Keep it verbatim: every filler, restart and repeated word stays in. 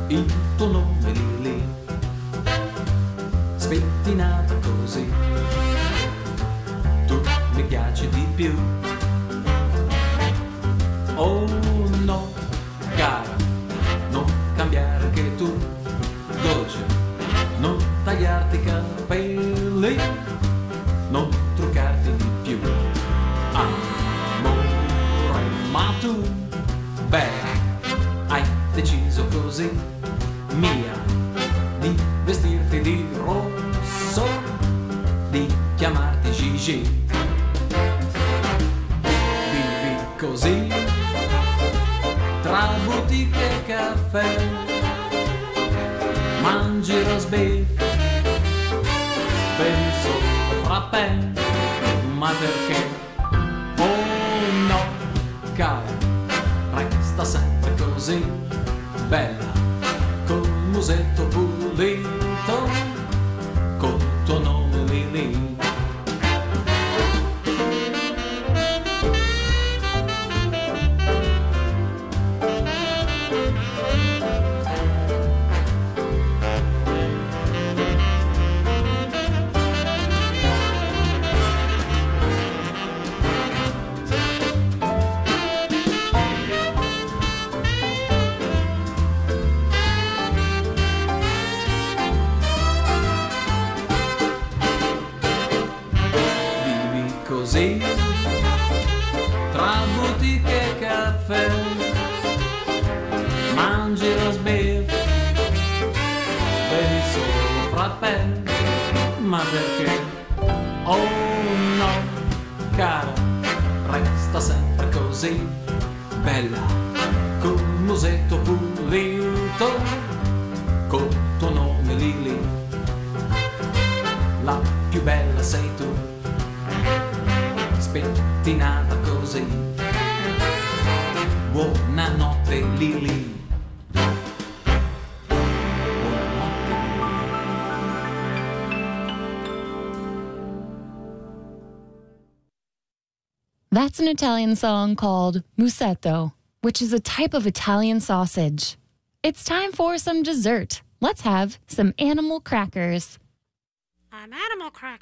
il tuo nome lì lì, spettinata così, tu mi piaci di più. Oh no, cara, non cambiare anche tu, dolce, non tagliarti i capelli, non truccarti di più. Amore, ma tu, bella, hai deciso così, mia, di vestirti di rosso, di chiamarti Gigi. Vivi così, tra boutique e caffè, mangi roast beef, bevi solo frappè, ma perché? Oh no, cara, resta sempre così, bella, col musetto pulito, col tuo nome lì lì. Così, tra boutique e caffè, mangi roast beef, bevi solo frappè, ma perché? Oh no, cara, resta sempre così, bella, col musetto pulito, col tuo nome lì lì, la più bella sei tu, spettinata così. Buonanotte Lili. That's an Italian song called musetto, which is a type of Italian sausage. It's time for some dessert. Let's have some animal crackers. I'm Animal Cracker.